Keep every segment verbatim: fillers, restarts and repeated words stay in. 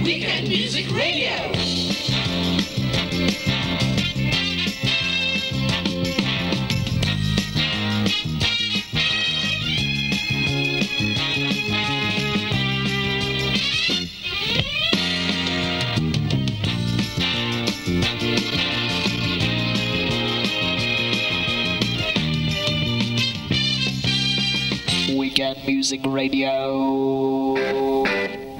Weekend Music Radio. Weekend Music Radio.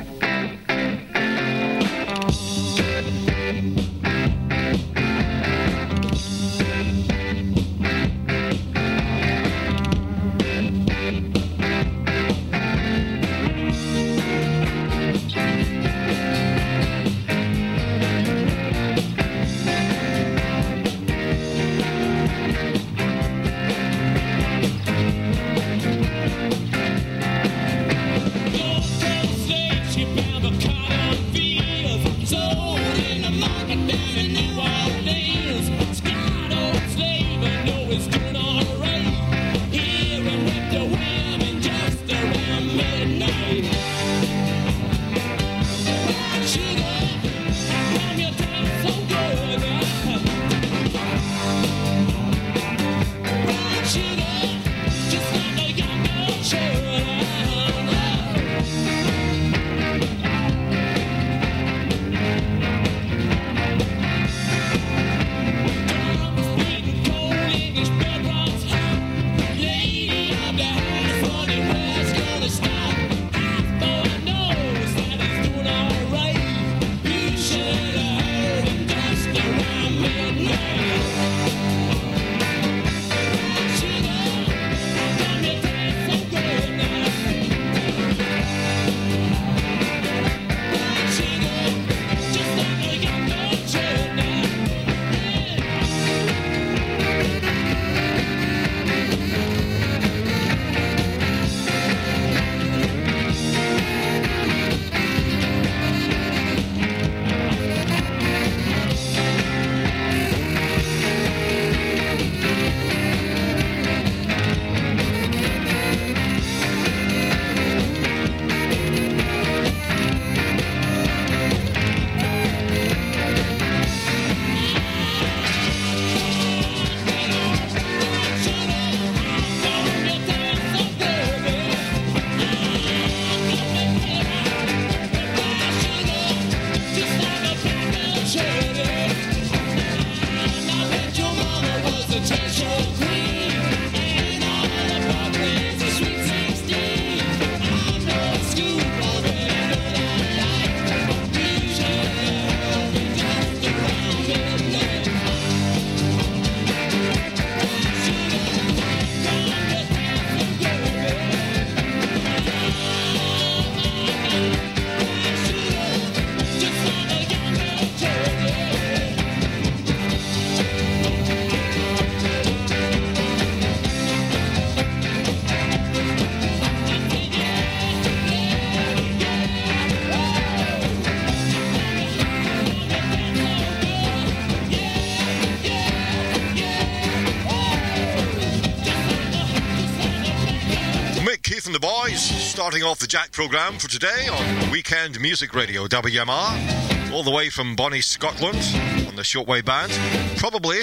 Starting off the Jack programme for today on Weekend Music Radio, W M R, all the way from Bonnie, Scotland, on the shortwave band. Probably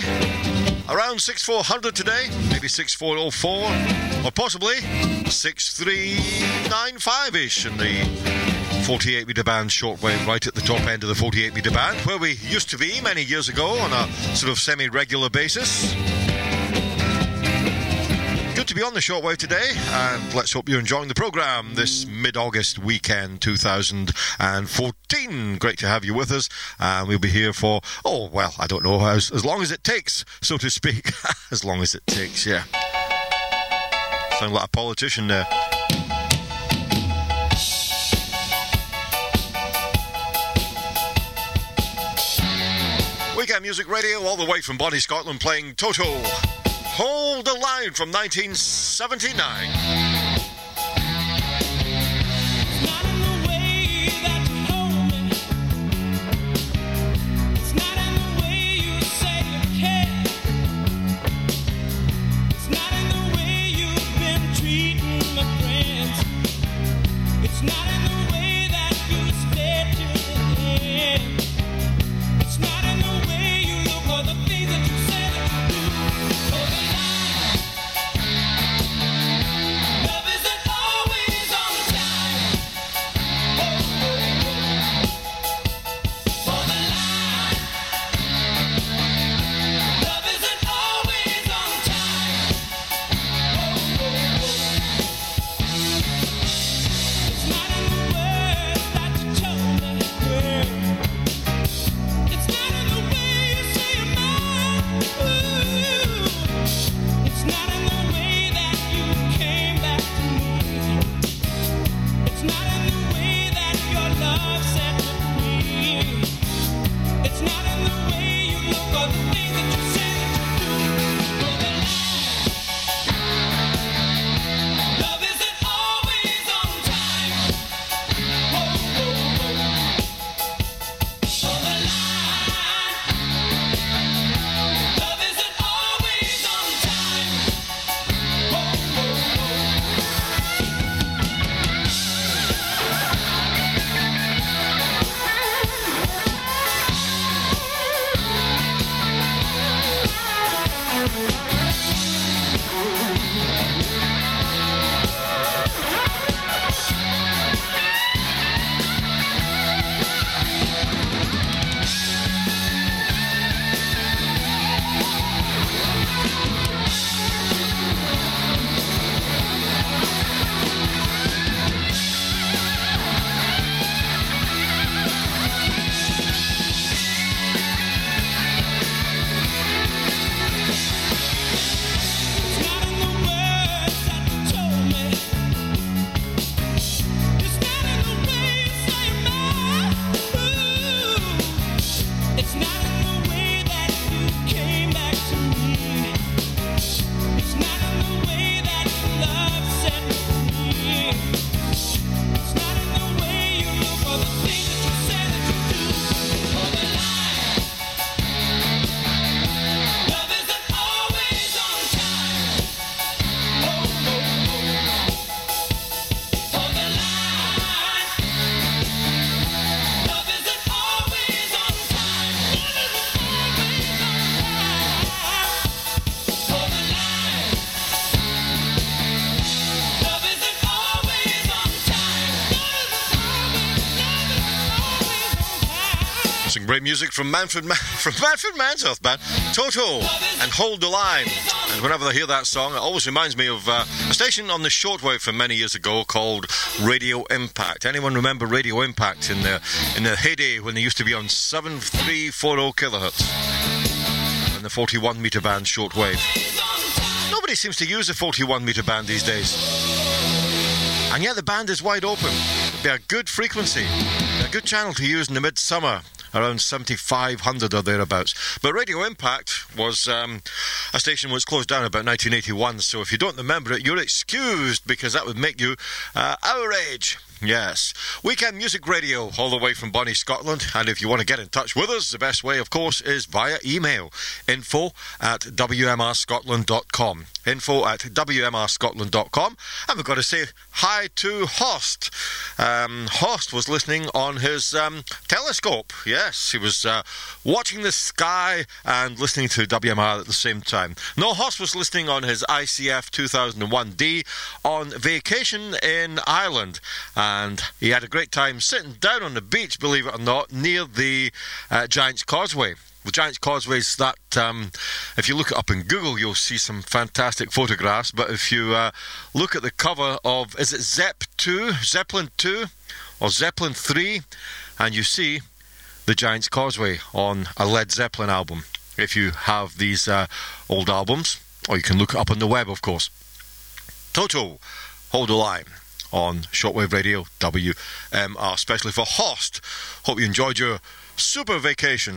around six four hundred today, maybe six four oh four, or possibly six three nine five-ish in the forty-eight metre band shortwave, right at the top end of the forty-eight metre band, where we used to be many years ago on a sort of semi-regular basis. Good to be on the shortwave today, and let's hope you're enjoying the programme this mid-August weekend two thousand fourteen. Great to have you with us, and we'll be here for, oh, well, I don't know, as, as long as it takes, so to speak. As long as it takes, yeah. Sound like a politician there. Weekend Music Radio, all the way from Bonnie, Scotland, playing Toto. Hold the Line from nineteen seventy-nine. It's not in the way that you stay to Some great music from Manfred Ma- from Manfred Mann's Earth Band, Toto, and Hold the Line. And whenever I hear that song, it always reminds me of uh, a station on the shortwave from many years ago called Radio Impact. Anyone remember Radio Impact in the in the heyday when they used to be on seven three four zero kilohertz and the forty-one meter band shortwave? Nobody seems to use the forty-one meter band these days, and yet the band is wide open. It'd be a good frequency, a good channel to use in the midsummer, around seventy-five hundred or thereabouts. But Radio Impact was um, a station which closed down about nineteen eighty-one, so if you don't remember it, you're excused, because that would make you uh, our age. Yes. Weekend Music Radio, all the way from Bonnie, Scotland. And if you want to get in touch with us, the best way, of course, is via email. Info at w m r scotland dot com. Info at w m r scotland dot com. And we've got to say hi to Horst. Um, Horst was listening on his um, telescope. Yes, he was uh, watching the sky and listening to W M R at the same time. No, Horst was listening on his I C F two thousand one D on vacation in Ireland. And he had a great time sitting down on the beach, believe it or not, near the uh, Giant's Causeway. The Giant's Causeway is that, um, if you look it up in Google, you'll see some fantastic photographs. But if you uh, look at the cover of, is it Zep two, Zeppelin two, or Zeppelin three, and you see the Giant's Causeway on a Led Zeppelin album. If you have these uh, old albums, or you can look it up on the web, of course. Toto, Hold the Line, on Shortwave Radio, W M R, especially for Horst. Hope you enjoyed your super vacation.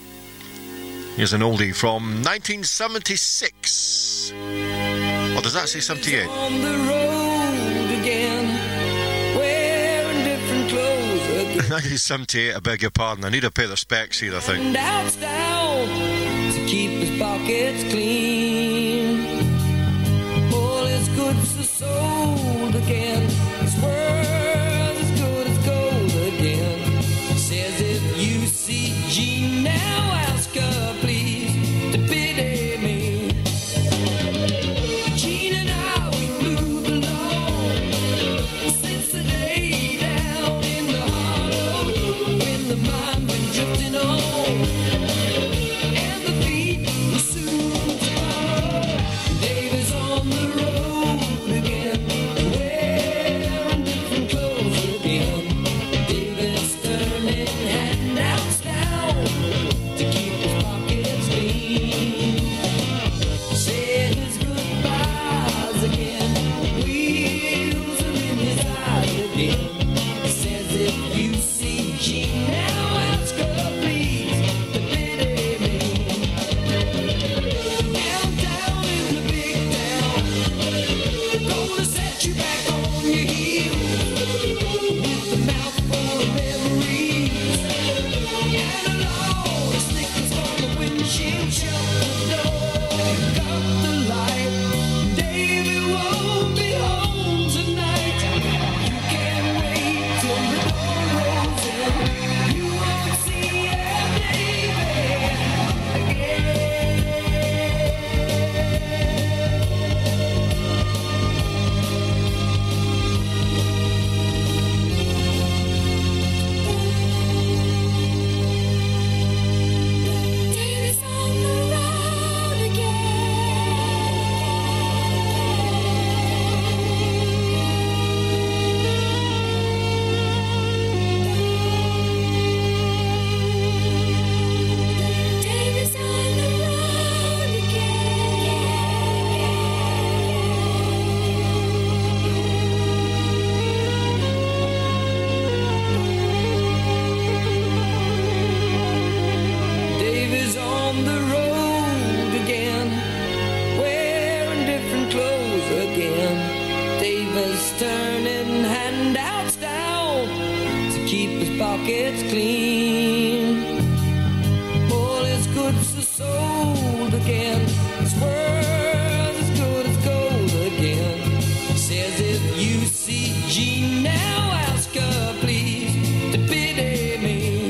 Here's an oldie from nineteen seventy-six. Or does that say seventy-eight? On the road again, wearing different clothes again. nineteen seventy-eight, I beg your pardon. I need a pair of specs here, I think. And doubts down to keep his pockets clean. All his goods are sold again. His world is good as gold again. Says if you see Jean now, ask her please to pity me. Jean and I, we moved along since the day down in the hollow when the mind went drifting on and the feet were soon to follow. Davis on the road again, wearing different clothes again. Davis turning handouts down to keep his pockets clean. Saying his goodbyes again, wheels are in his eyes again. Says if you see Jean now, ask her please to pity me. And down in the big town, gonna set you back on your heels with the mouth full of memories and a lot of snickers on the windshield. Shut the door, cut the light. David won't be home tonight. You can't wait till the door rolls in. You won't see David again. David's on the road again. David's on the road again. David's on the road again, wearing different clothes again. David's turning handouts down to keep his pockets clean. All his goods are sold again. His world is good as gold again. Says if you see Jean now, ask her please to pity me.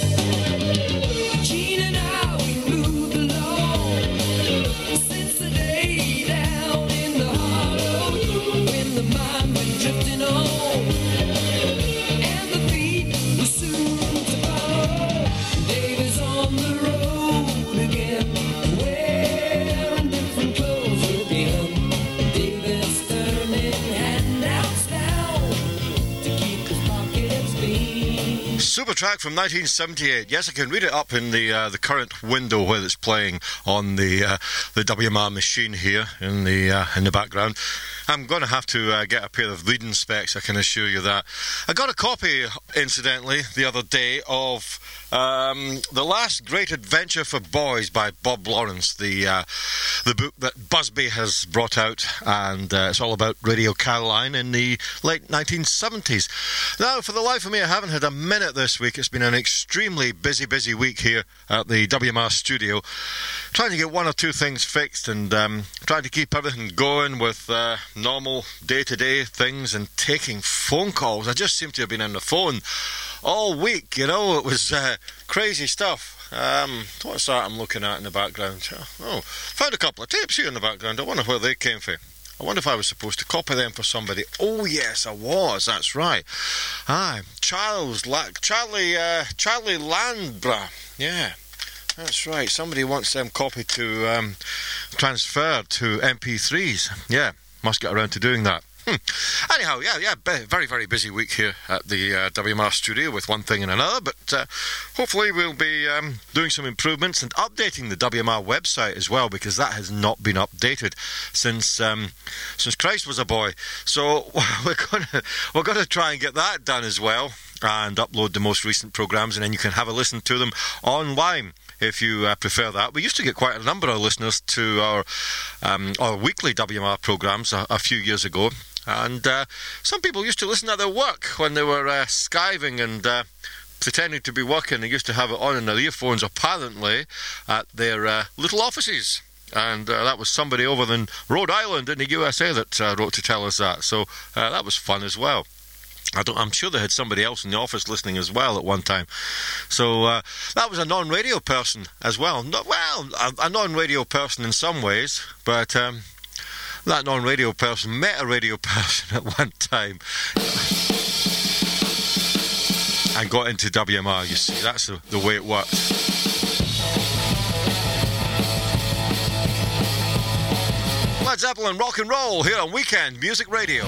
Jean and I, we moved along since the day down in the hollow when the mind went drifting on and the feet were soon to follow. track from nineteen seventy-eight. Yes, I can read it up in the uh, the current window where it's playing on the uh, the W M R machine here in the uh, in the background. I'm going to have to uh, get a pair of reading specs, I can assure you that. I got a copy, incidentally, the other day of um, The Last Great Adventure for Boys by Bob Lawrence, the uh, the book that Busby has brought out, and uh, it's all about Radio Caroline in the late nineteen seventies. Now, for the life of me, I haven't had a minute this week. It's been an extremely busy, busy week here at the W M R studio, trying to get one or two things fixed and um, trying to keep everything going with uh, normal day-to-day things and taking phone calls. I just seem to have been on the phone all week, you know. It was uh, crazy stuff. Um, what's that I'm looking at in the background? Oh, found a couple of tapes here in the background. I wonder where they came from. I wonder if I was supposed to copy them for somebody. Oh yes, I was. That's right. Aye, Charles, La- Charlie, uh, Charlie Landbra. Yeah, that's right. Somebody wants them copied to um, transferred to M P threes. Yeah, must get around to doing that. Hmm. Anyhow, yeah, yeah, very, very busy week here at the uh, W M R studio with one thing and another, but uh, hopefully we'll be um, doing some improvements and updating the W M R website as well, because that has not been updated since um, since Christ was a boy. So we're gonna we're gonna try and get that done as well, and upload the most recent programmes, and then you can have a listen to them online if you uh, prefer that. We used to get quite a number of listeners to our um, our weekly W M R programmes a, a few years ago. And uh, some people used to listen at their work when they were uh, skiving and uh, pretending to be working. They used to have it on in their earphones, apparently, at their uh, little offices. And uh, that was somebody over in Rhode Island in the U S A that uh, wrote to tell us that. So uh, that was fun as well. I don't, I'm sure they had somebody else in the office listening as well at one time. So uh, that was a non-radio person as well. No, well, a, a non-radio person in some ways, but... Um, that non-radio person met a radio person at one time and got into W M R, you see. That's the, the way it works. Led Zeppelin rock and roll here on Weekend Music Radio.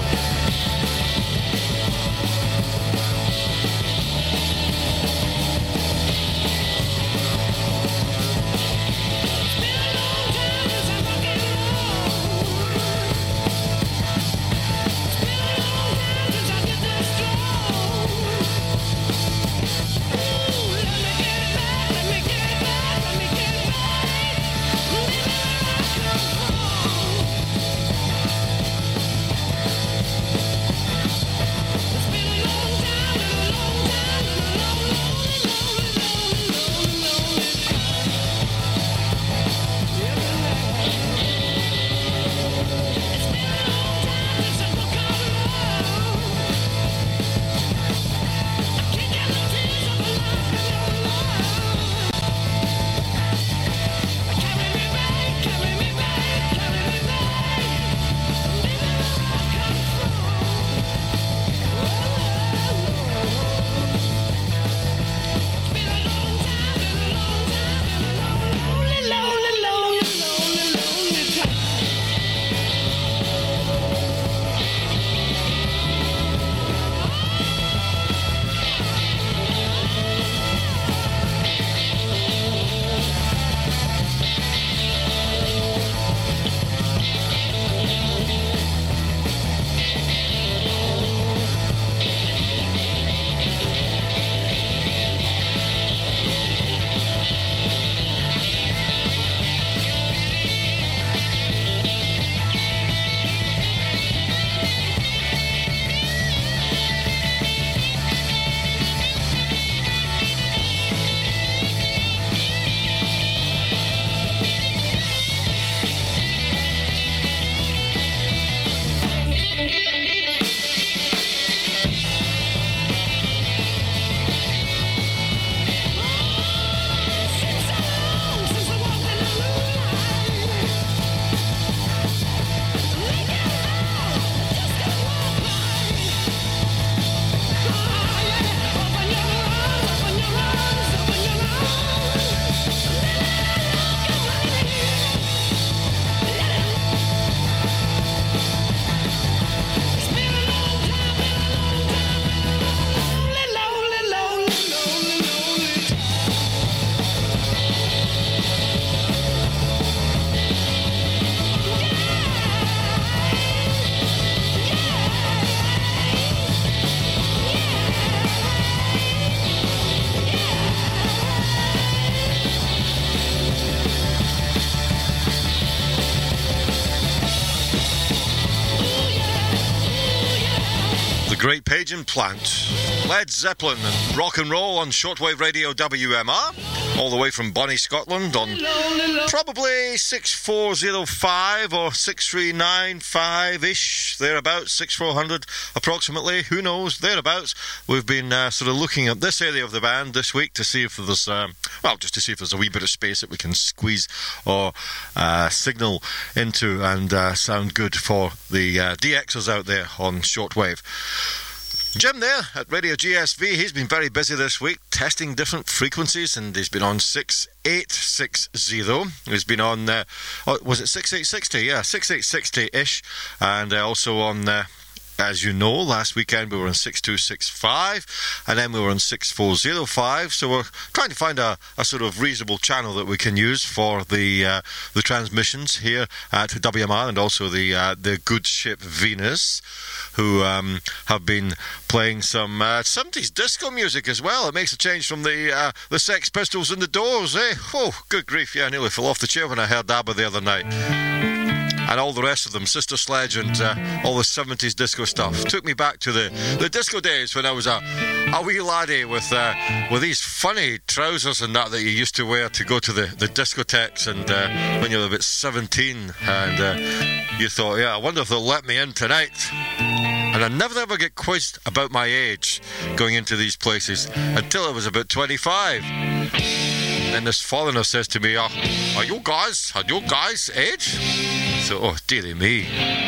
Great Pagan Plant, Led Zeppelin and rock and roll on shortwave radio W M R, all the way from Bonnie, Scotland on probably six four zero five or six three nine five-ish, thereabouts, six four hundred approximately, who knows, thereabouts. We've been uh, sort of looking at this area of the band this week to see if there's, um, well, just to see if there's a wee bit of space that we can squeeze or uh, signal into and uh, sound good for the uh, D Xers out there on shortwave. Jim there at Radio G S V, he's been very busy this week testing different frequencies, and he's been on six eight six zero. He's been on, uh, oh, was it six eight sixty? Yeah, six eight sixty-ish, and uh, also on, uh, as you know, last weekend we were on six two six five, and then we were on six four zero five, so we're trying to find a, a sort of reasonable channel that we can use for the uh, the transmissions here at W M R, and also the uh, the good ship Venus, who um, have been playing some uh, seventies disco music as well. It makes a change from the uh, the Sex Pistols and the Doors, eh? Oh, good grief, yeah, I nearly fell off the chair when I heard ABBA the other night. And all the rest of them, Sister Sledge and uh, all the seventies disco stuff. Took me back to the, the disco days when I was a, a wee laddie with uh, with these funny trousers and that that you used to wear to go to the, the discotheques, and uh, when you were about seventeen, and uh, you thought, yeah, I wonder if they'll let me in tonight. And I never ever get quizzed about my age going into these places until I was about twenty-five. And this foreigner says to me, oh, are you guys, are you guys age? So, oh, dearie me.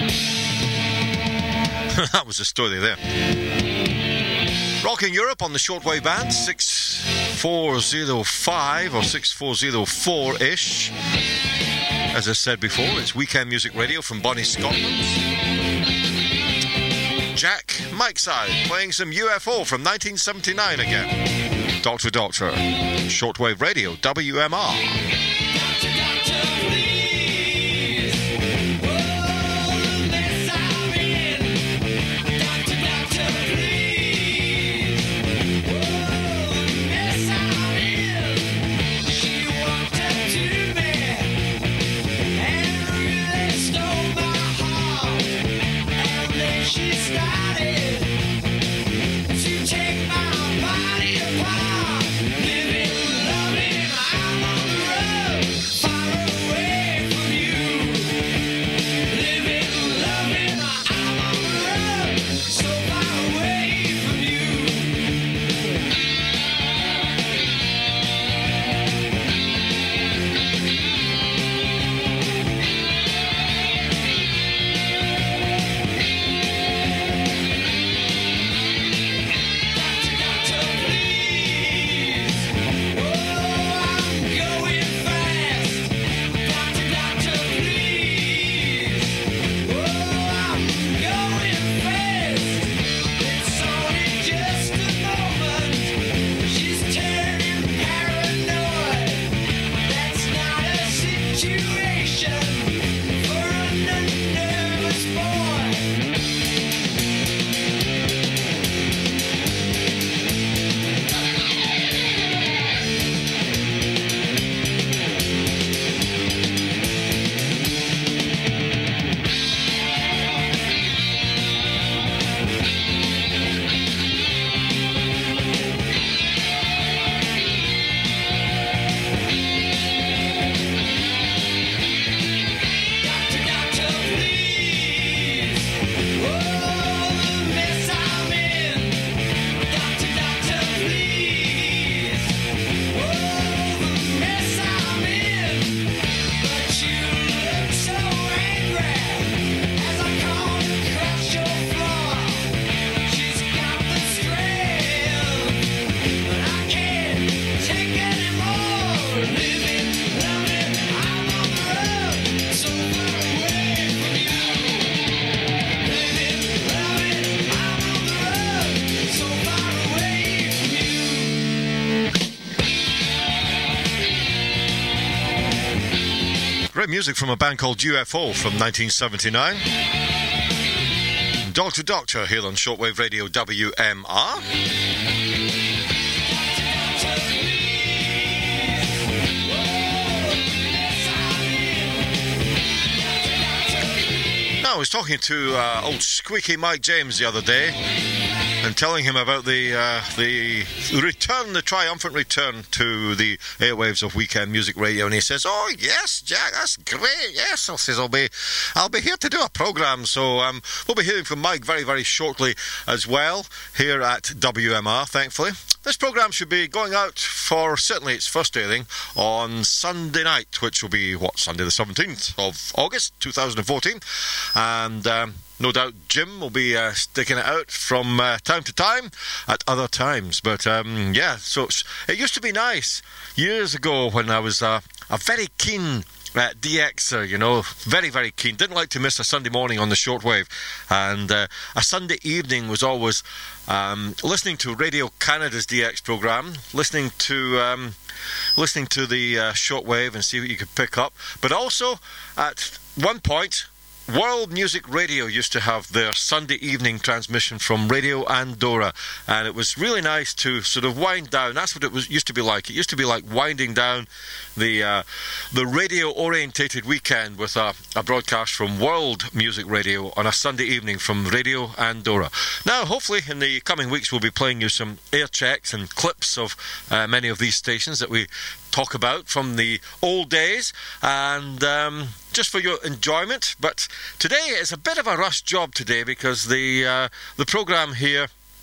That was the story there. Rocking Europe on the shortwave band, six four zero five or six four zero four-ish. As I said before, it's Weekend Music Radio from Bonnie, Scotland. Jack Mikeside playing some U F O from nineteen seventy-nine again. Doctor Doctor, shortwave radio, W M R. Great music from a band called U F O from nineteen seventy-nine. Doctor Doctor here on shortwave radio W M R. Now, I was talking to uh, old Squeaky Mike James the other day, and telling him about the uh, the return, the triumphant return to the airwaves of Weekend Music Radio, and he says, "Oh yes, Jack, that's great. Yes," I says, "I'll be, I'll be here to do a program." So um, we'll be hearing from Mike very, very shortly as well here at W M R. Thankfully, this program should be going out for certainly its first airing on Sunday night, which will be what Sunday the seventeenth of August, two thousand fourteen, and. Um, No doubt Jim will be uh, sticking it out from uh, time to time at other times. But um, yeah, so it's, it used to be nice years ago when I was uh, a very keen uh, D Xer, you know, very, very keen. Didn't like to miss a Sunday morning on the shortwave. And uh, a Sunday evening was always um, listening to Radio Canada's D X programme, listening to... Um, listening to the uh, shortwave and see what you could pick up. But also, at one point... World Music Radio used to have their Sunday evening transmission from Radio Andorra, and it was really nice to sort of wind down. That's what it was used to be like. It used to be like winding down the uh, the radio-orientated weekend with a, a broadcast from World Music Radio on a Sunday evening from Radio Andorra. Now, hopefully, in the coming weeks, we'll be playing you some air checks and clips of uh, many of these stations that we talk about from the old days, and um, just for your enjoyment. But today is a bit of a rush job today because the uh, the programme here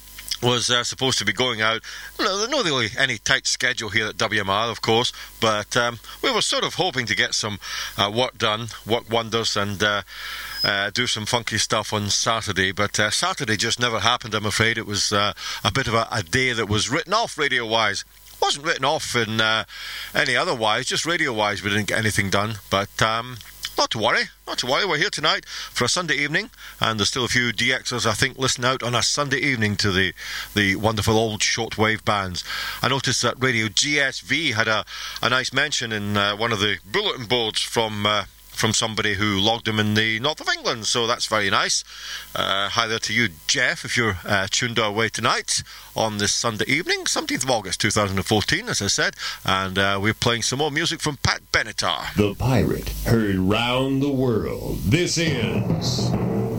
was uh, supposed to be going out. No, there's not really any tight schedule here at W M R, of course, but um, we were sort of hoping to get some uh, work done, work wonders, and uh, uh, do some funky stuff on Saturday. But uh, Saturday just never happened, I'm afraid. It was uh, a bit of a, a day that was written off radio-wise. Wasn't written off in uh, any otherwise, just radio-wise we didn't get anything done. But um, not to worry, not to worry. We're here tonight for a Sunday evening, and there's still a few D Xers, I think, listening out on a Sunday evening to the, the wonderful old shortwave bands. I noticed that Radio G S V had a, a nice mention in uh, one of the bulletin boards from... Uh, from somebody who logged them in the north of England, so that's very nice. Uh, hi there to you, Jeff, if you're uh, tuned our way tonight on this Sunday evening, seventeenth of August two thousand fourteen, as I said, and uh, we're playing some more music from Pat Benatar. The Pirate, heard round the world. This is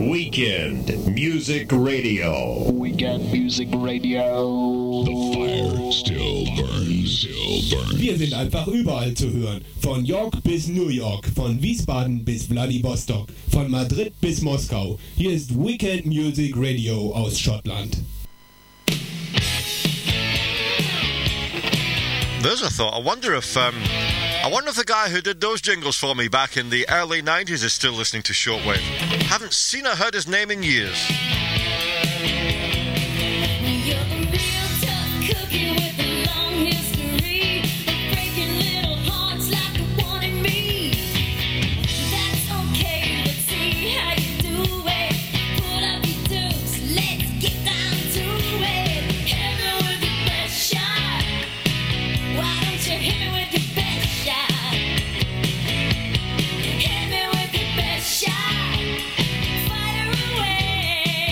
Weekend Music Radio. Weekend Music Radio. The fire still burns, still burns. Wir sind einfach überall zu hören. Von York bis New York, von Wiesbaden bis Vladivostok, von Madrid bis Moskau. Hier ist Weekend Music Radio aus Schottland. There's a thought. I wonder if um, I wonder if the guy who did those jingles for me back in the early nineties is still listening to shortwave. Haven't seen or heard his name in years. Hit me with your best shot, fire away.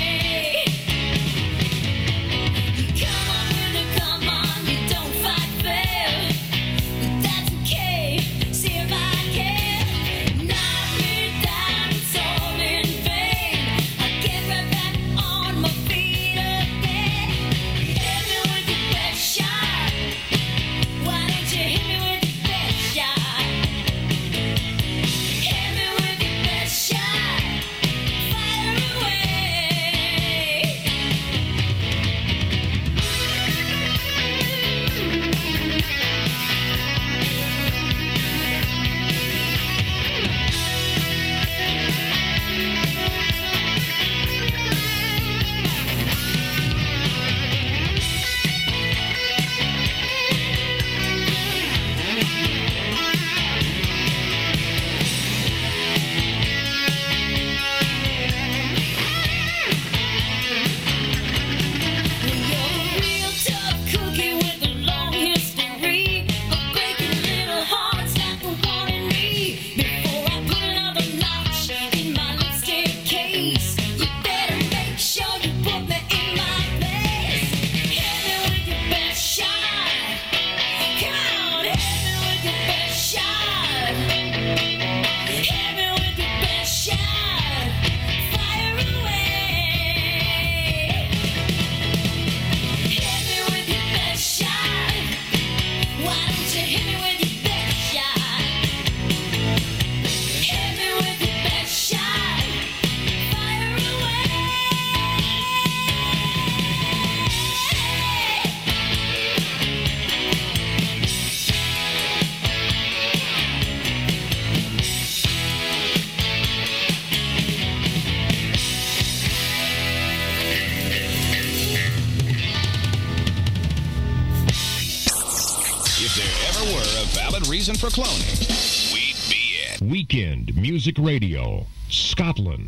If there ever were a valid reason for cloning, we'd be it. Weekend Music Radio, Scotland.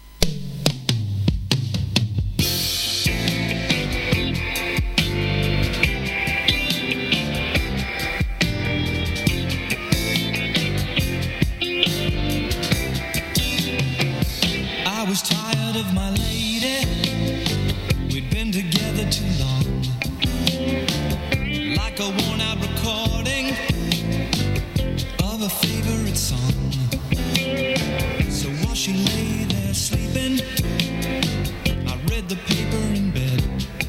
I was tired of my lady. We'd been together too long. Like a worn out recording of a favorite song. So while she lay there sleeping, I read the paper in bed.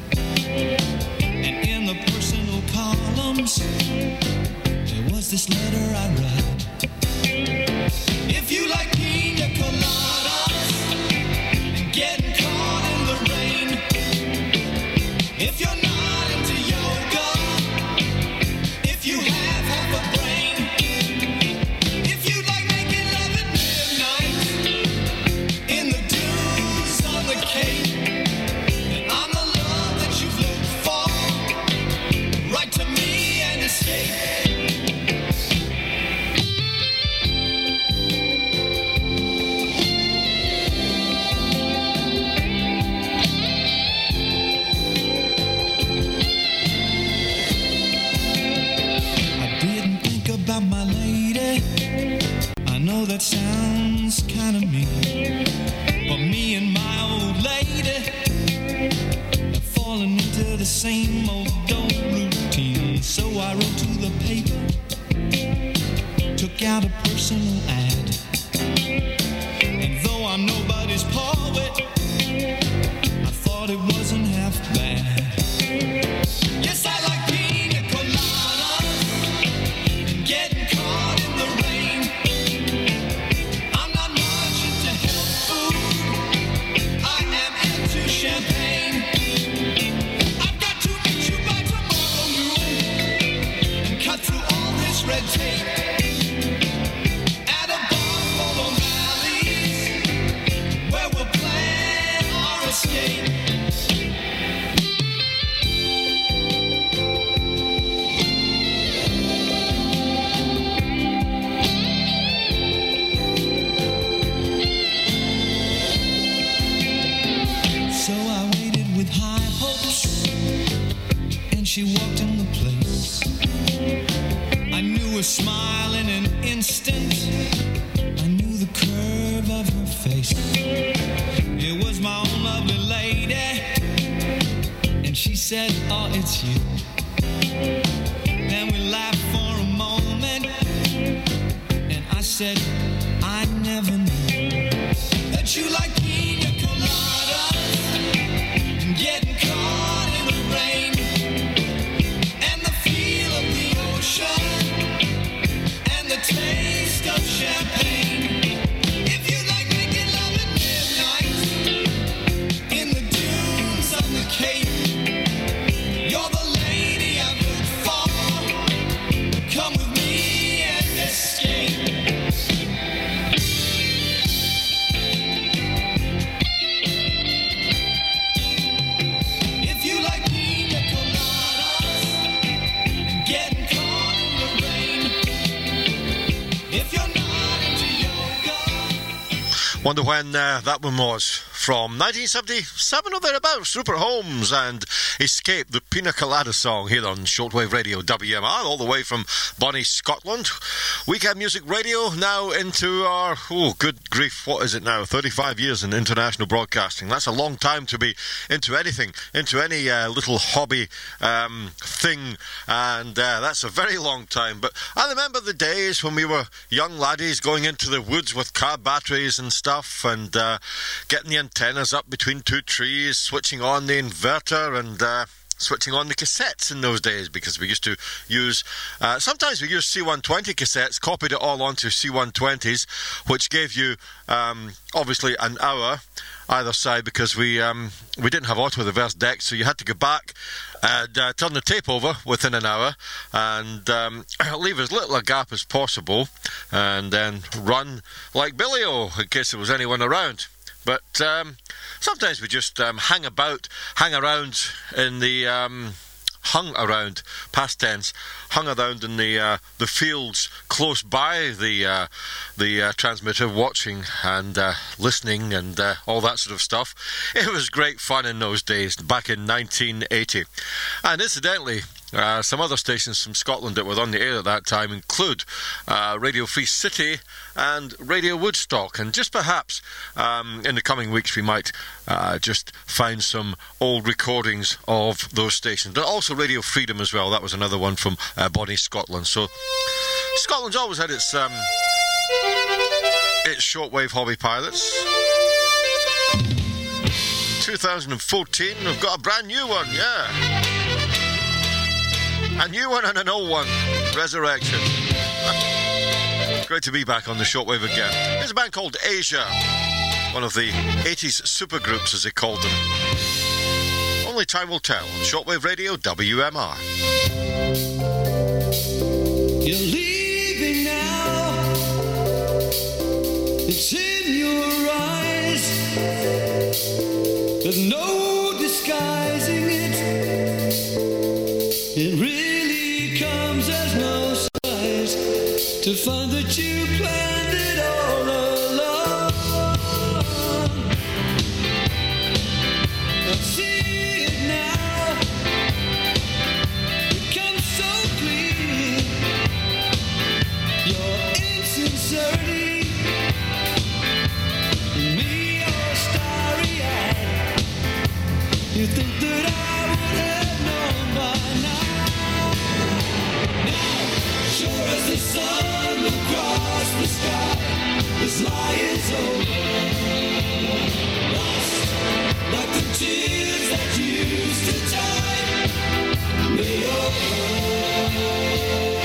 And in the personal columns, there was this letter I read. If you like pina coladas and getting caught in the rain, if you're not into yoga, if you have half a brain, if you like making love at midnight in the dunes on the Cape, then I'm the love that you've looked for. Write to me and escape. About my lady, I know that sounds kind of mean, but me and my old lady have fallen into the same old old routine. So I wrote to the paper, took out a personal ad, and though I'm nobody's poet, I thought it wasn't half bad. Yes, I like pina coladas, getting caught in the rain. I'm not much into health food, I am into champagne. I've got to meet you by tomorrow noon and cut through all this red tape at a bar full of valleys where we'll plan our escape. So I waited with high hopes, and she walked in the place. I knew her smile in an instant, I knew the curve of her face. It was my own lovely lady, and she said, oh, it's you. Then we laughed for a moment, and I said, I never knew that you like pina coladas, getting caught in the rain, and the feel of the ocean, and the taste of champagne. If you like making love at midnight in the dunes on the Cape, you're the lady I've looked for. Come with me and escape. If you like pina coladas and getting caught in the rain, if you're not into yoga. Wonder when uh, that one was. From nineteen seventy-seven or thereabouts, Rupert Holmes and Escape, the Pina Colada song here on Shortwave Radio W M R, all the way from Bonnie, Scotland. Weekend Music Radio now into our, oh, good grief, what is it now? thirty-five years in international broadcasting. That's a long time to be into anything, into any uh, little hobby um, thing, and uh, that's a very long time. But I remember the days when we were young laddies going into the woods with car batteries and stuff, and uh, getting the antennas up between two trees, switching on the inverter, and uh, switching on the cassettes in those days, because we used to use uh, sometimes we used C one twenty cassettes, copied it all onto C one twenties, which gave you um, obviously an hour either side, because we um, we didn't have auto reverse decks, so you had to go back and uh, turn the tape over within an hour and um, leave as little a gap as possible, and then run like Billy-O in case there was anyone around. But um, sometimes we just um, hang about, hang around in the um, hung around, past tense, hung around in the uh, the fields close by the uh, the uh, transmitter, watching and uh, listening and uh, all that sort of stuff. It was great fun in those days, back in nineteen eighty. And incidentally, Uh, some other stations from Scotland that were on the air at that time include uh, Radio Free City and Radio Woodstock. And just perhaps um, in the coming weeks we might uh, just find some old recordings of those stations. But also Radio Freedom as well. That was another one from uh, Bonnie, Scotland. So Scotland's always had its um, its shortwave hobby pilots. twenty fourteen, we've got a brand new one, yeah. A new one and an old one. Resurrection. Great to be back on the shortwave again. There's a band called Asia. One of the eighties supergroups, as they called them. Only time will tell. Shortwave Radio, W M R. You're leaving now. It's in your eyes. There's no disguising it. It really comes as no surprise to find that you planned it all along. I see it now. It comes so clear. Your insincerity, me all starry-eyed. You think that I would have known by now. Sure as the sun will cross the sky, this lie is over. Lost like the tears that used to tide me over.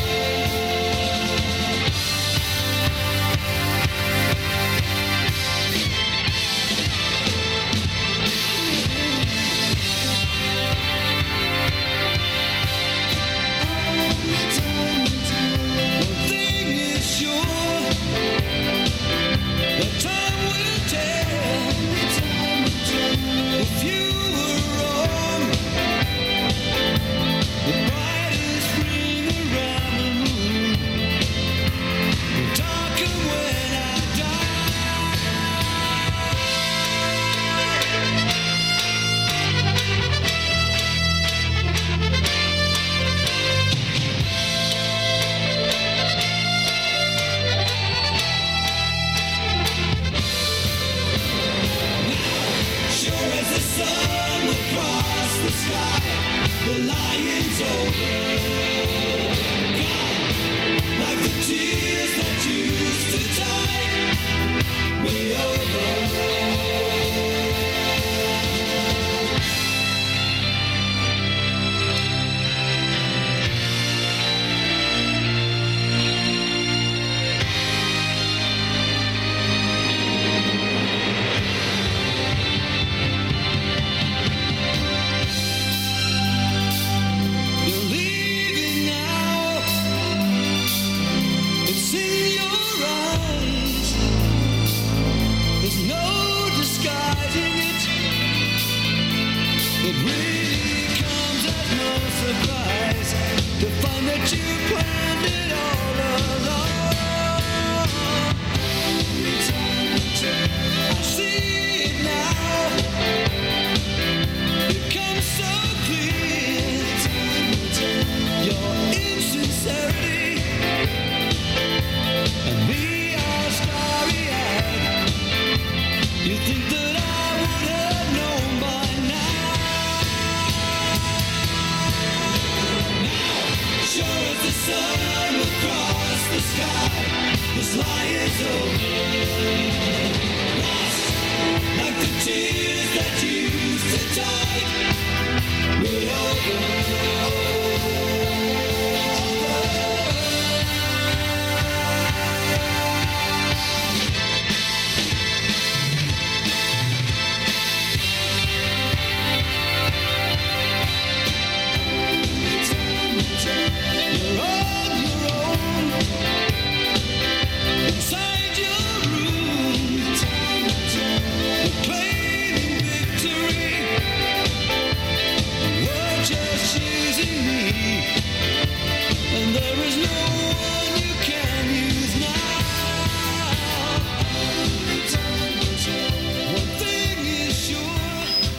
Claiming victory, we're just using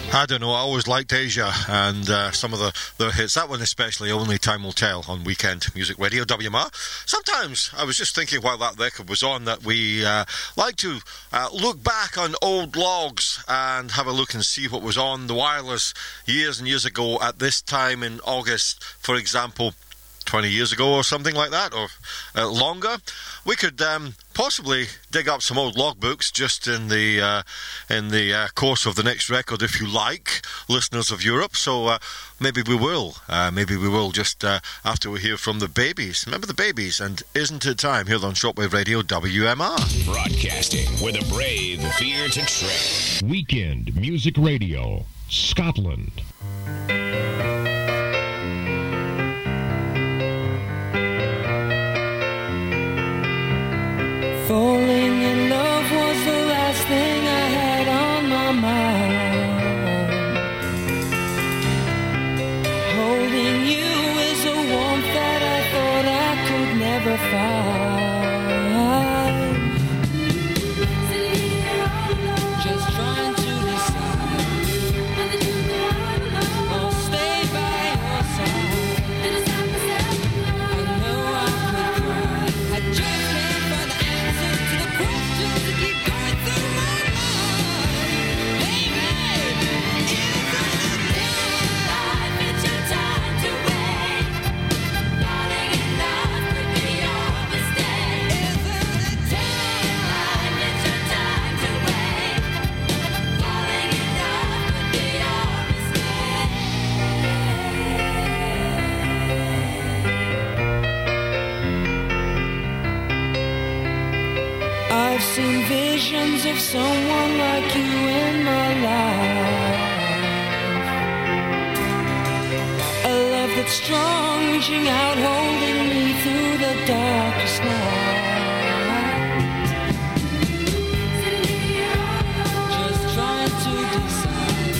I don't know, I always liked Asia and uh, some of the, the hits. That one especially, Only Time Will Tell, on Weekend Music Radio, W M R. Sometimes, I was just thinking while that record was on, that we uh, like to uh, look back on old logs and have a look and see what was on the wireless years and years ago at this time in August, for example, twenty years ago or something like that, or uh, longer. We could um, possibly dig up some old logbooks just in the uh, in the uh, course of the next record, if you like, listeners of Europe. So uh, maybe we will. Uh, maybe we will just uh, after we hear from the Babies. Remember the Babies and Isn't It Time, here on Shortwave Radio W M R. Broadcasting with a brave fear to tread. Weekend Music Radio, Scotland. Falling in love was the last thing I had on my mind. Holding you is a warmth that I thought I could never find. Just trying to decide, I'll stay by your side. I know I could cry, I just can't find the answers to the questions that keep going through my mind. Hey, babe, is it your time to wait? Falling in love could be your mistake. Is it time? It's your time to wait. Falling in love could be your mistake. I've seen visions of someone like you in my life. A love that's strong, reaching out, holding me through the darkest night. Just trying to decide,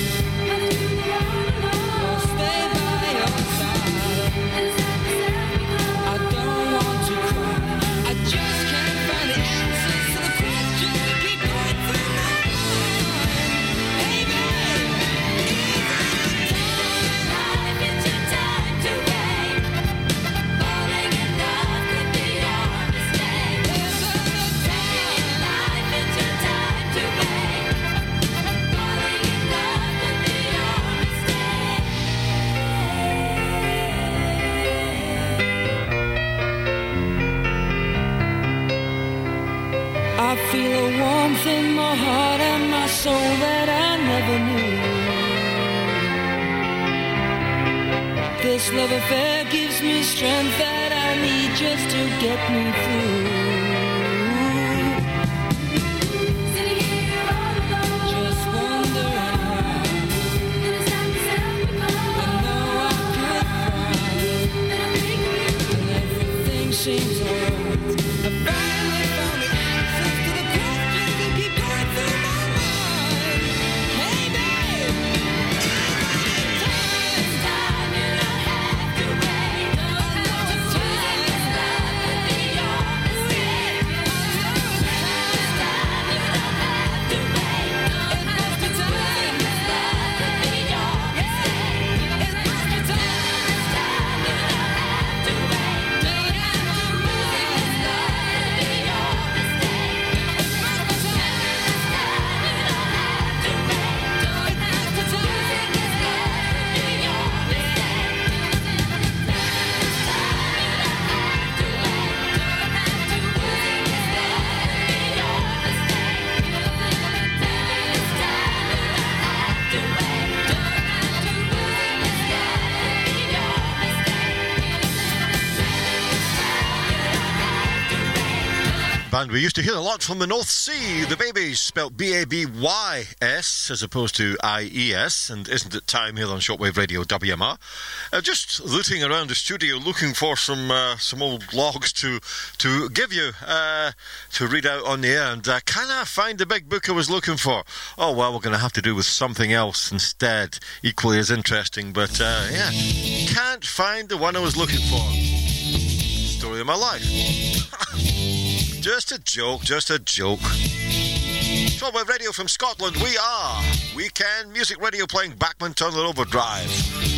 I'll stay by your side. I don't want to cry, I just can't find the answers to the questions that keep going through my mind. Hey, babe, is it your time to wait? Falling in love could be your mistake. Is it time? It's your time to wait. Falling in love could be your mistake. I feel a warmth in my heart and my soul that I never knew. This love affair gives me strength that I need just to get me through. Just wondering why. I know I could cry, and everything seems alright. I finally found the answers to the questions that keep going through my mind. Hey, babe, it's time. You don't have to wait. Just choosing this love could be your mistake. It's time. You don't have to wait. It must be time. This love could be your mistake. It must be time. It's time. You don't have to wait. Choosing this love could be your mistake. It must be time. This time. You don't have to wait. It must be time. This love could be your mistake. Band we used to hear a lot from the North Sea, the Babies, spelt B A B Y S as opposed to I E S, and Isn't It Time, here on Shortwave Radio W M R. Uh, just looting around the studio looking for some uh, some old logs to to give you, uh, to read out on the air, and uh, can I find the big book I was looking for? Oh well, we're going to have to do with something else instead, equally as interesting, but uh, yeah, can't find the one I was looking for. Story of my life. Just a joke, just a joke. Shortwave Radio from Scotland. We are Weekend Music Radio playing Bachman Turner Overdrive.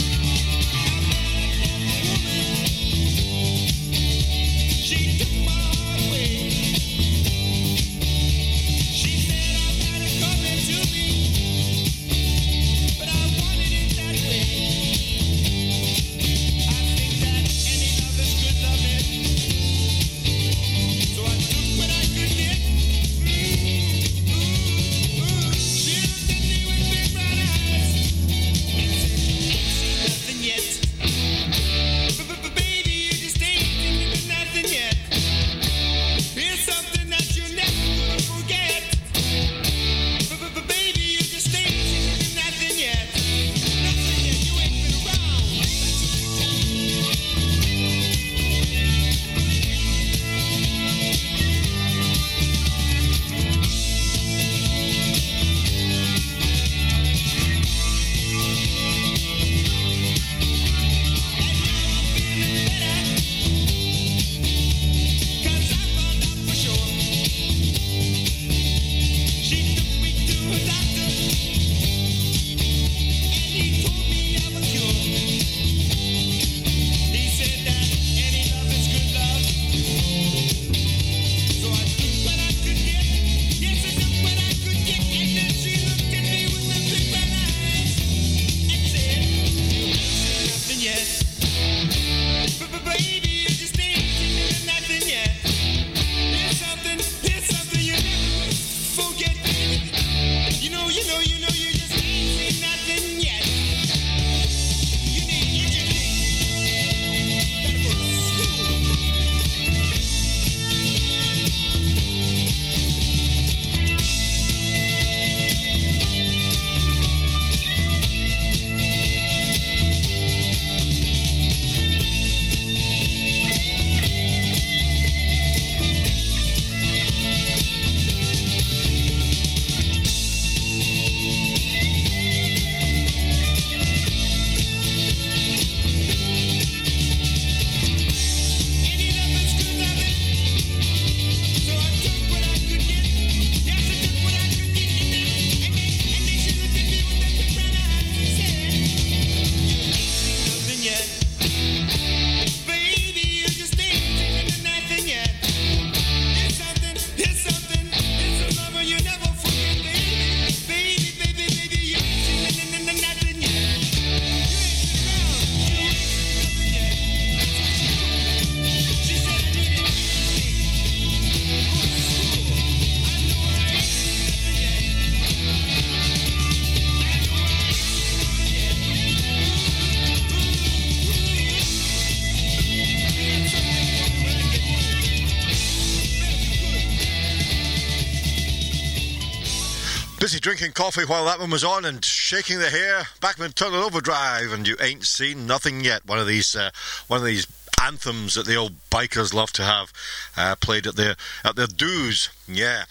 Busy drinking coffee while that one was on and shaking the hair. Bachman Turner Overdrive and You Ain't Seen Nothing Yet. One of these, uh, one of these anthems that the old bikers love to have uh, played at their at their do's. Yeah.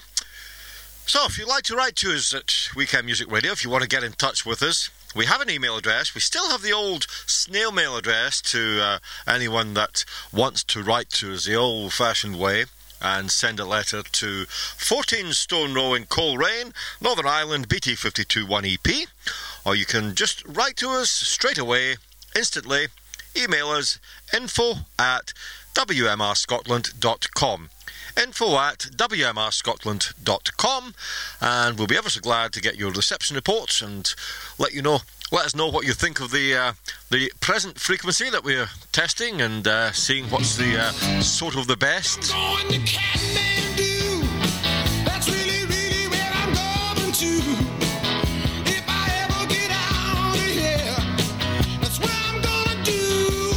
So if you'd like to write to us at Weekend Music Radio, if you want to get in touch with us, we have an email address. We still have the old snail mail address to uh, anyone that wants to write to us the old-fashioned way and send a letter to fourteen Stone Row in Coleraine, Northern Ireland, B T five two one E P. Or you can just write to us straight away, instantly. Email us info at w m r scotland dot com. Info at w m r scotland dot com, and we'll be ever so glad to get your reception reports and let you know, let us know what you think of the uh, the present frequency that we're testing and uh, seeing what's the uh, sort of the best. Going to Kathmandu. That's really, really where I'm going to. If I ever get out of here, that's what I'm gonna do.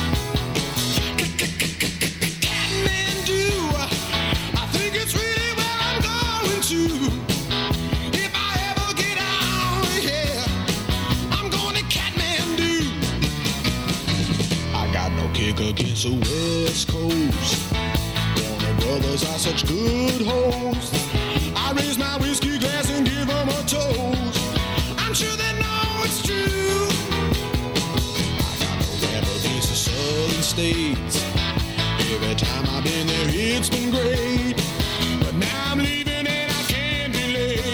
Kathmandu. I think it's really where I'm going to. If I ever get out of here, I'm going to Kathmandu. I got no kick against the West Coast. Warner Brothers are such good hosts. I raise my whiskey glass and give them a toast. I'm sure they know it's true. I got no rap against the southern states. Every time I've been there, it's been great. But now I'm leaving and I can't be late.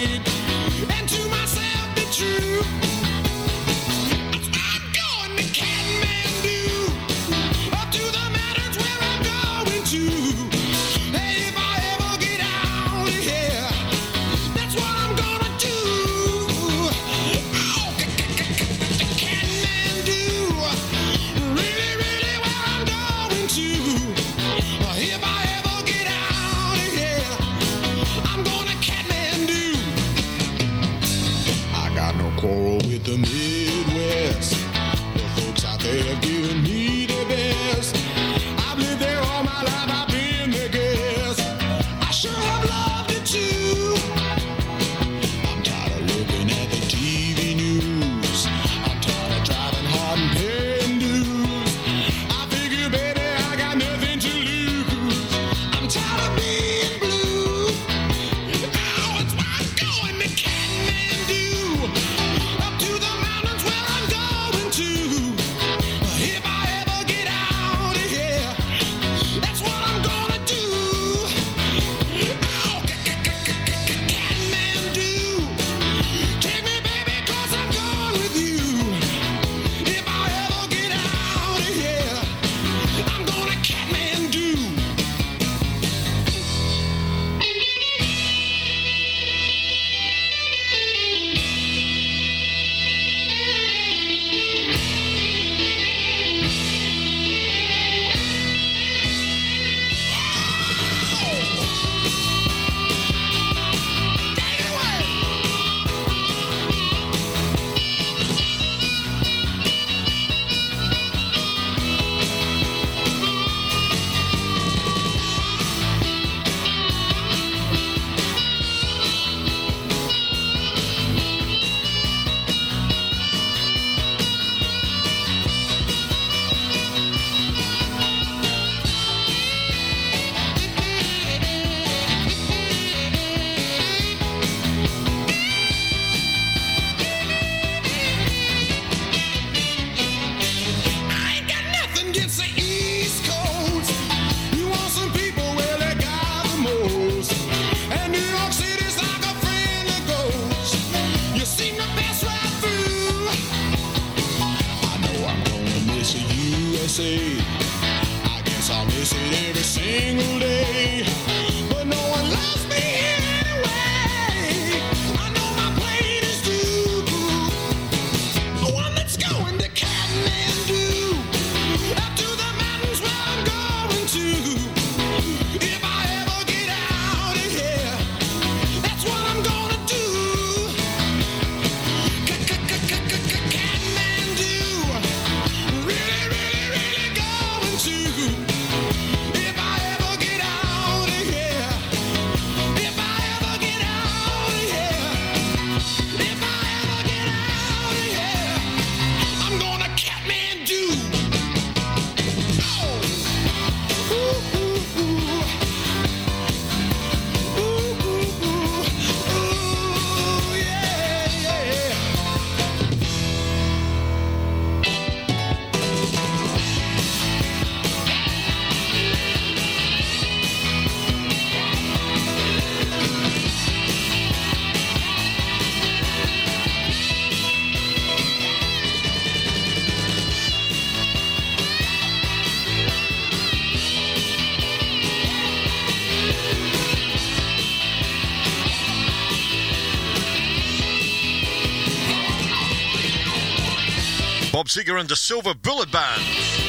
Bob Seger and the Silver Bullet Band,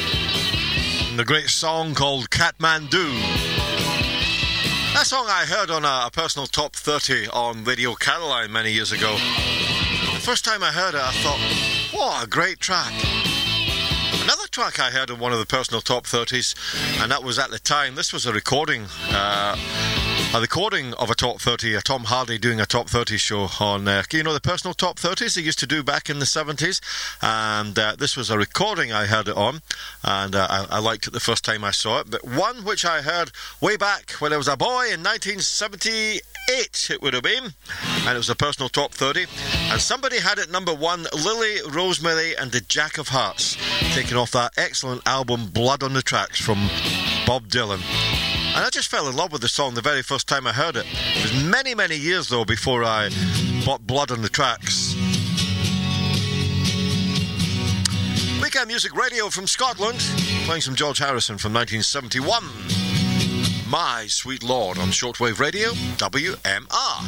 and the great song called Kathmandu. That song I heard on a, a personal top thirty on Radio Caroline many years ago. The first time I heard it, I thought, what a great track. Another track I heard on one of the personal top thirties, and that was at the time, this was a recording, uh, a recording of a top thirty, a Tom Hardy doing a top thirty show on, uh, you know, the personal top thirties they used to do back in the seventies, and uh, this was a recording I heard it on, and uh, I, I liked it the first time I saw it, but one which I heard way back when I was a boy in nineteen seventy-eight, it would have been, and it was a personal top thirty, and somebody had it number one, Lily, Rosemary and the Jack of Hearts, taking off that excellent album Blood on the Tracks from Bob Dylan. And I just fell in love with the song the very first time I heard it. It was many, many years, though, before I bought Blood on the Tracks. Weekend Music Radio from Scotland, playing some George Harrison from nineteen seventy-one. My Sweet Lord on Shortwave Radio, W M R.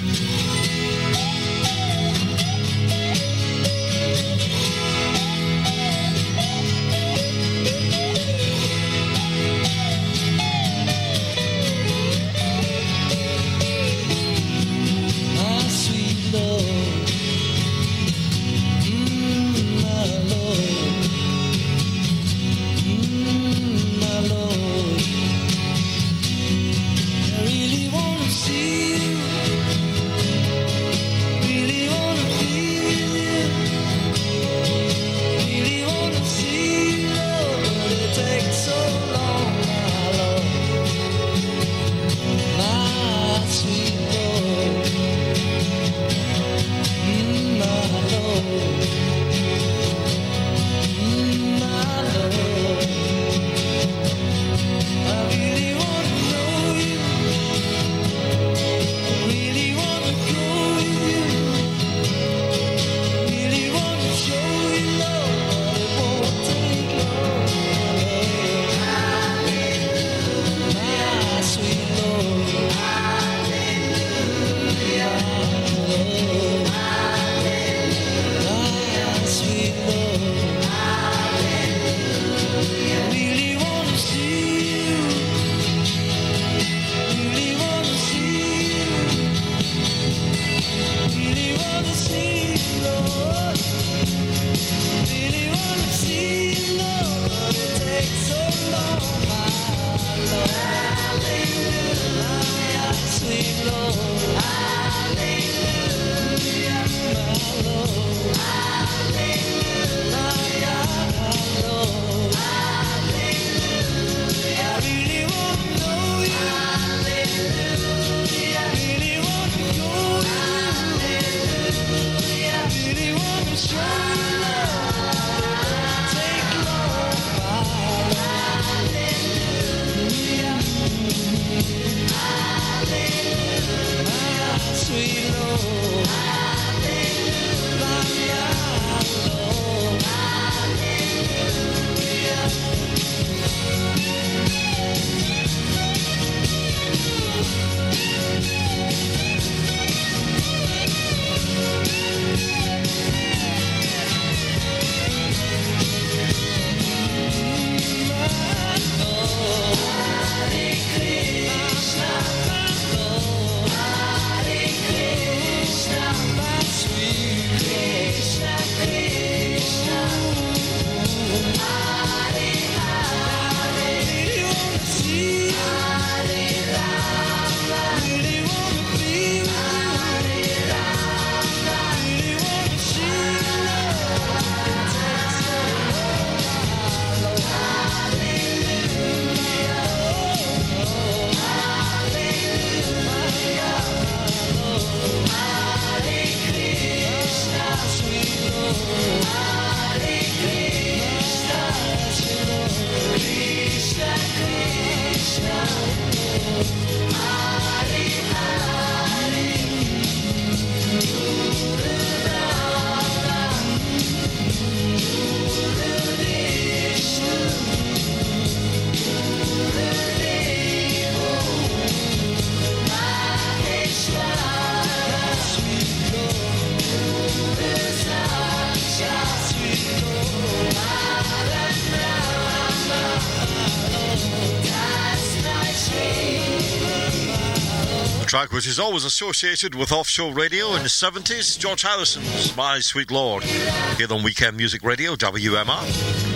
Track which is always associated with offshore radio in the seventies, George Harrison's My Sweet Lord, here on Weekend Music Radio, W M R.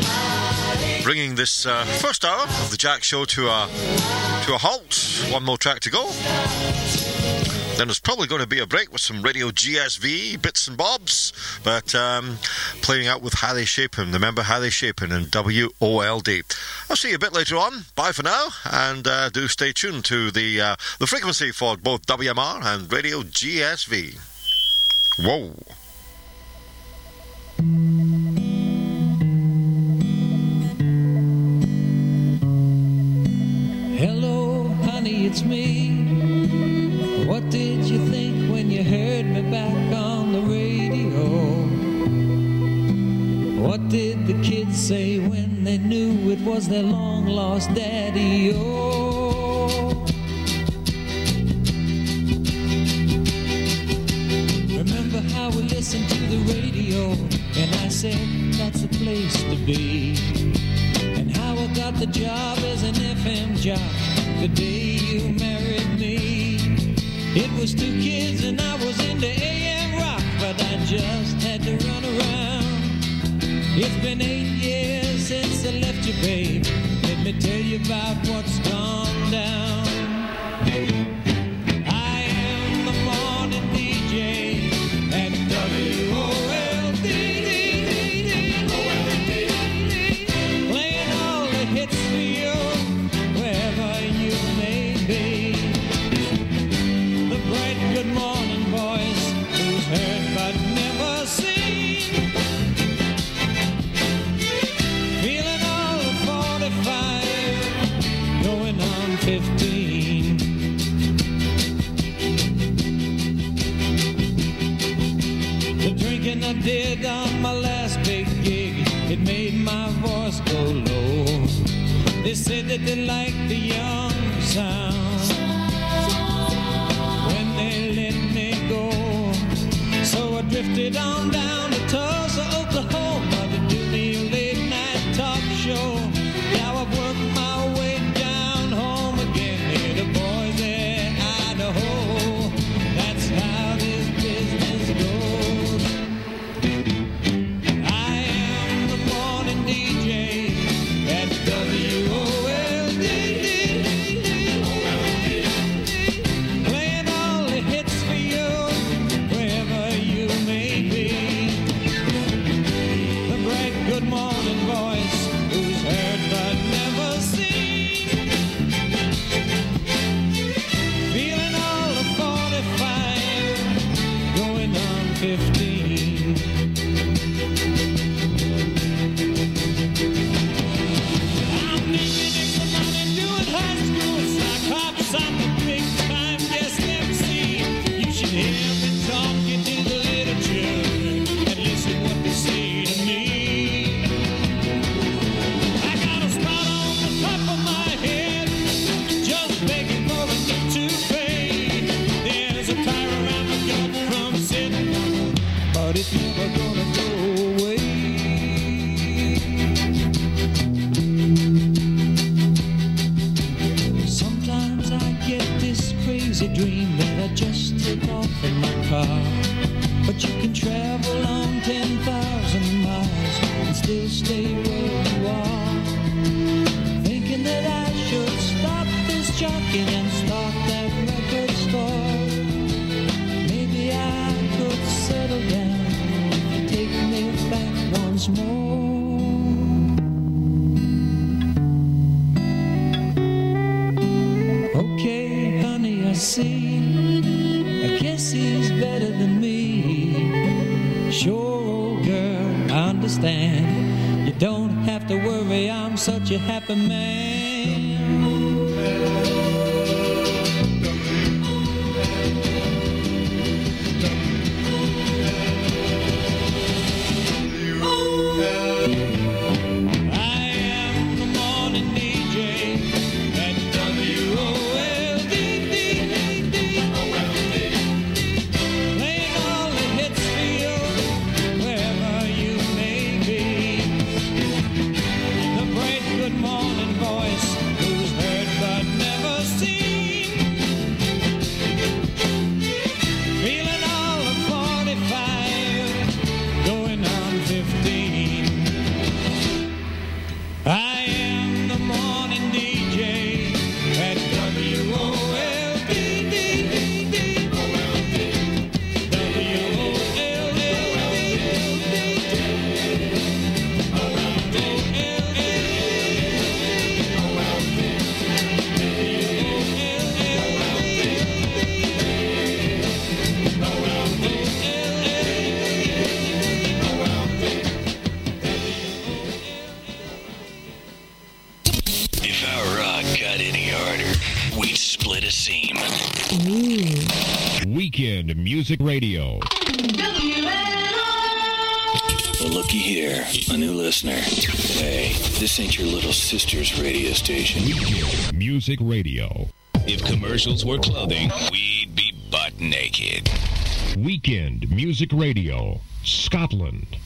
Bringing this uh, first hour of the Jack Show to a, to a halt. One more track to go. Then there's probably going to be a break with some Radio G S V, bits and bobs, but um, playing out with Harry Chapin. Remember Harry Chapin and W O L D. I'll see you a bit later on. Bye for now, and uh, do stay tuned to the uh, the frequency for both W M R and Radio G S V. Whoa. Hello, honey, it's me. What did you think when you heard me back on the radio? What did the kids say when they knew it was their long-lost daddy? Oh, And I said, that's the place to be. And how I got the job as an F M jock the day you married me. It was two kids and I was into A M rock, but I just had to run around. It's been eight years since I left you, babe. Let me tell you about what's gone down. I am the morning D J at W O L D, playing all the hits for you, wherever you may be. The bright good morning voice, who's heard but never seen. Feeling all of forty-five, going on fifteen. The drinking I did on my last big gig, it made my voice go low. They said that they liked the young sound when they let me go. So I drifted on down to Tulsa, Oklahoma to do me a late night talk show. Now I've worked my way down home again near the Boise, Idaho. That's how this business goes. I am the morning D J at W O L D, playing all the hits for you, wherever you may be. The bright good morning voice, who's heard but never seen. Feeling all of forty-five, going on fifteen. I'm making extra money doing high school sock hops. I'm a big time guest M C. You should hear me talking to the literature and listen what they say to me. I got a spot on the top of my head, just begging for a new toupee. There's a tire around my gut from sitting, but it's never gonna go away. Sometimes I get this crazy dream that I just take off in my car. But you can travel on ten thousand miles and still stay where you are. Thinking that I should stop this jockeying and start that record store. Maybe I could settle down and take me back once more. Okay, honey, I see. I guess he's better than me. Sure, old girl, I understand. You don't have to worry, I'm such a happy man. I am the morning D J at W O L D, playing all the hits for you, wherever you may be. The bright good morning voice, who's heard but never seen. Feeling all of forty-five, going on fifteen. I am the morning D J at W O L D, W O If our rock got any harder, we'd split a seam. Weekend Music Radio. Well, looky here, a new listener. Hey, this ain't your little sister's radio station. Weekend Music Radio. If commercials were clothing, we'd be butt naked. Weekend Music Radio. Scotland.